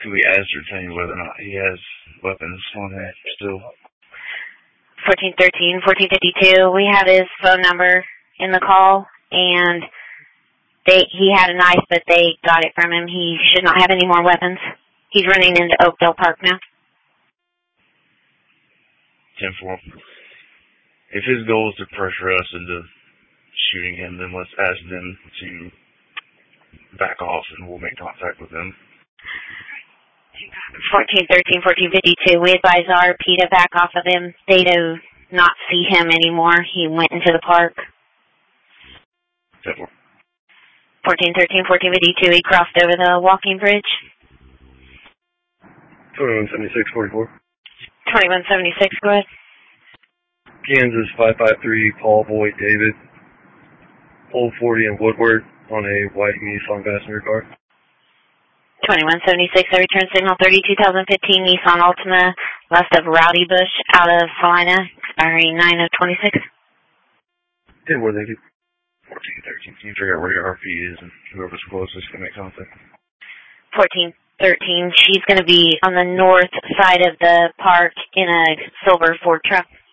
Can we ascertain whether or not he has weapons on him still? 1413, 1452, we have his phone number in the call, and he had a knife, but they got it from him. He should not have any more weapons. He's running into Oakdale Park now. 10-4. If his goal is to pressure us into shooting him, then let's ask them to back off, and we'll make contact with them. 1413, 1452, we advise RP to back off of him. They do not see him anymore. He went into the park. 10-4. 1413, 1452, he crossed over the walking bridge. 2176, 44. 2176, go ahead. Kansas 553, Paul Boyd David. Old 40 in Woodward on a white Nissan passenger car. 2176, I return signal 30, 2015 Nissan Altima, west of Rowdy Bush, out of Salina, expiring 9/26. 10-4, thank you. 1413, can you figure out where your RP is and whoever's closest can make contact? 1413, she's going to be on the north side of the park in a silver Ford truck.